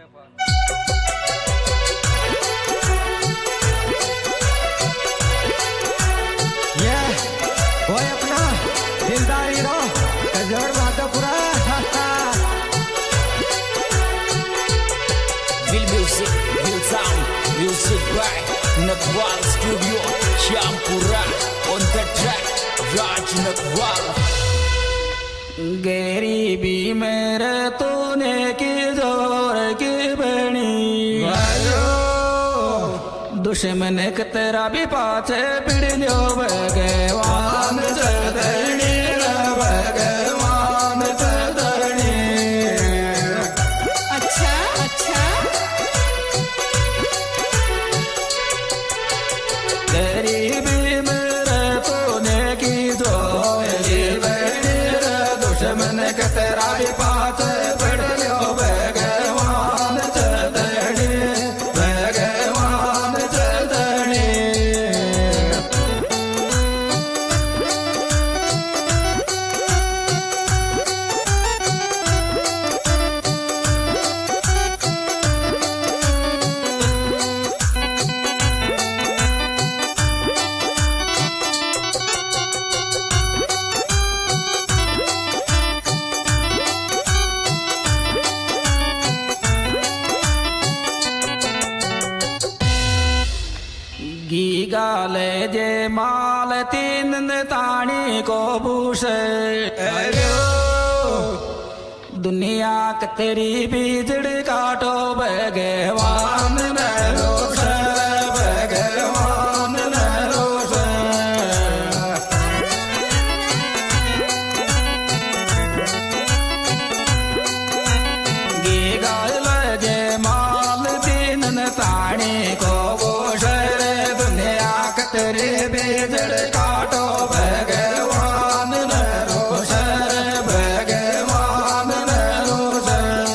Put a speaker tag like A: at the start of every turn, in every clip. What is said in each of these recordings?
A: वो अपना दिलदारी रो जोड़ बात पूरा
B: Will music, will sound, music by Nakwal Studio, Champura on the track, Raj Nakwal.
C: गरीबी मेरे तूने की जोर की बनी दुश्मन के तेरा भी पाछे पिड़ियो भगवान चरणी भगवान चरणी।
D: अच्छा अच्छा
C: गरीबी मेरे तूने की जोर की बनी दुश्मन के तेरा भी पाछे पिड़ियो भगवान चरणी भगवान चरणी। गी गाले जे माल तीन ताणी को भूषे दुनिया के तेरी बीजड़ काटो भगवान ने रोष भगवान ने रोष। गी गाले जे माल तीन ताणी को भूषे तेरे बेजड़ काटो भगवान ने रोष भगवान ने रोष।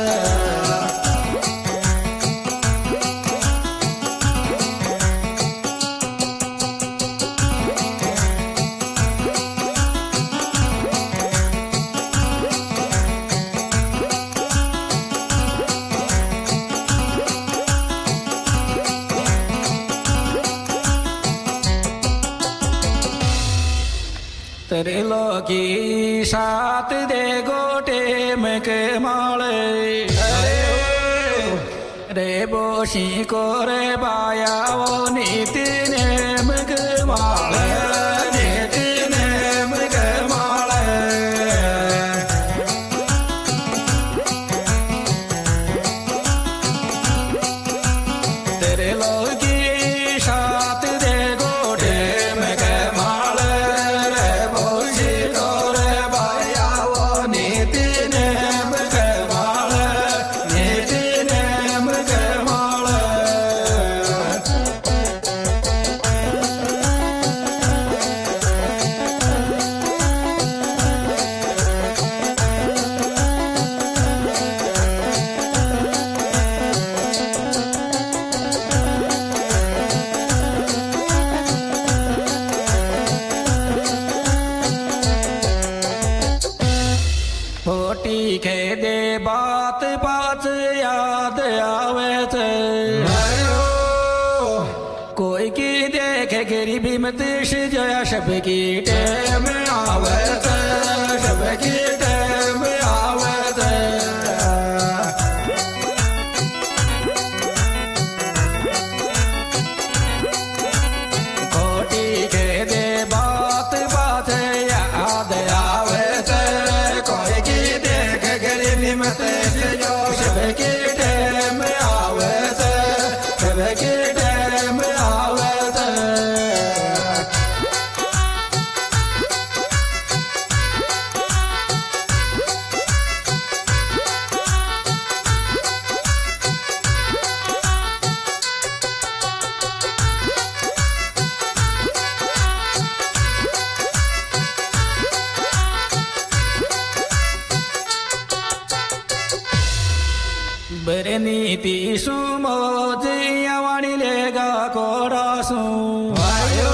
C: तेरे लोकी साथ दे गोटे में के माले रे बोशी को रे बाया वो नीति ने मग माले नीति ने मग माले। तेरे लोकी साथ दे गोटे में के माले होटी खे दे बात बात याद आवे थे कोई की देखे गरीबी में देश जया सब की टेम आवे थे सब की टेम आवे थे। होटी खे दे बात बात याद आवे थे कोई की देख गरीबी में देश जो सब की टेम आवे थे सब की टेम आवे थे। बरे नीति सुमोजिया वाणी लेगा कोड़ा सू आयो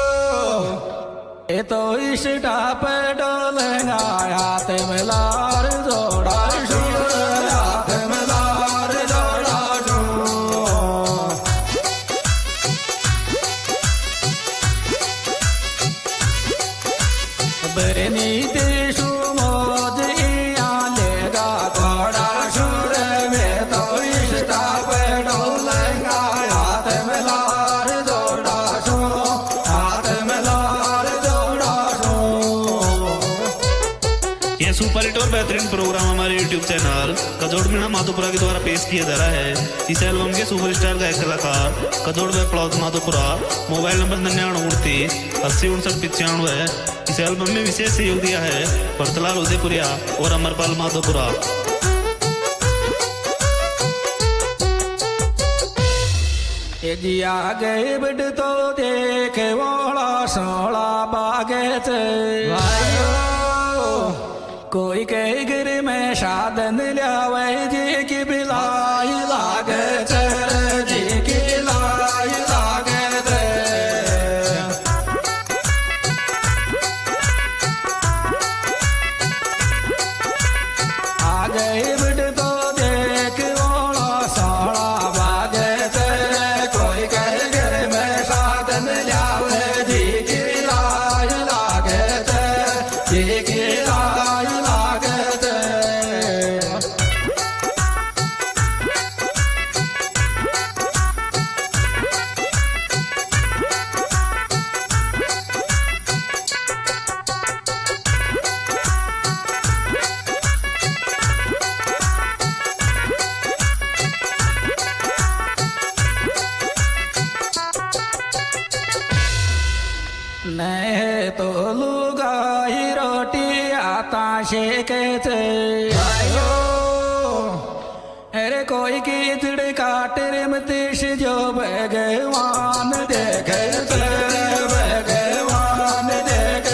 C: ये तो इस टाप डोलेगा हाथ में लार जोड़ा शुर हाथ में लार जोड़ा
D: सिंगर कजोड़ मीणा माधोपुरा के द्वारा पेश किया जा रहा है। इस एल्बम के सुपरस्टार गायक कलाकार कजोड़ व प्लॉज माधोपुरा। मोबाइल नंबर 993980 इस एल्बम में विशेष सहयोग दिया है भरतलाल उदयपुरिया और अमरपाल माधोपुरा।
C: जिया गए बिड तो देख वोला सोला बागे कोई कह गिर में साधन लियावे जी की बिलाई लागे जी की लाई लागे आ गए बिड तो देख वोला सोला बागे कोई कह गिर में साधन लियावे जी की लाई लागे जी की लाई लागे नहीं तो लुगाई रोटी आता शेके अरे कोई कीचड़ काटर मतीश जो भगवान देखे भगवान देखे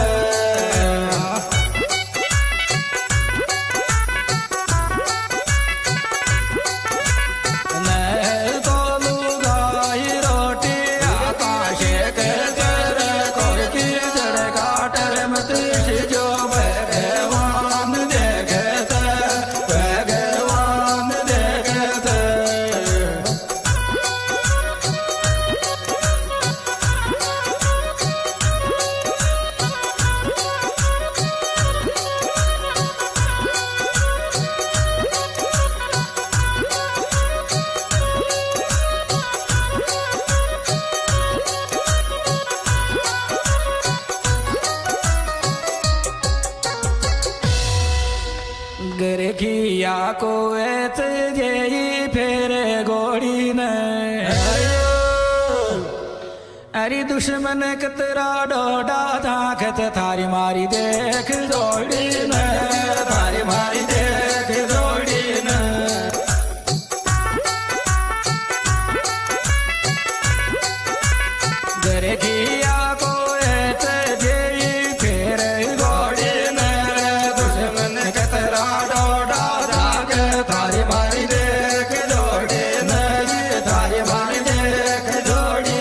C: नहीं तो लुगाई रोटी आता शेके जो भगवान देखते भगवान देखते गिरखिया को ऐत जेई फेरे गोड़ी ने अरे दुश्मन कतरा डोडा झांकत थारी मारी देख जोड़ी ने थारी मारी देख जोड़ी ने गिरखिया को ऐत जेई फेरे गोड़ी ने दुश्मन कतरा थारी मारी देख जोड़ी नहीं थारी मारी देख जोड़ी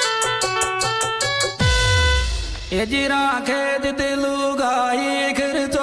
C: ये जिरा खेत दिलू गाई घर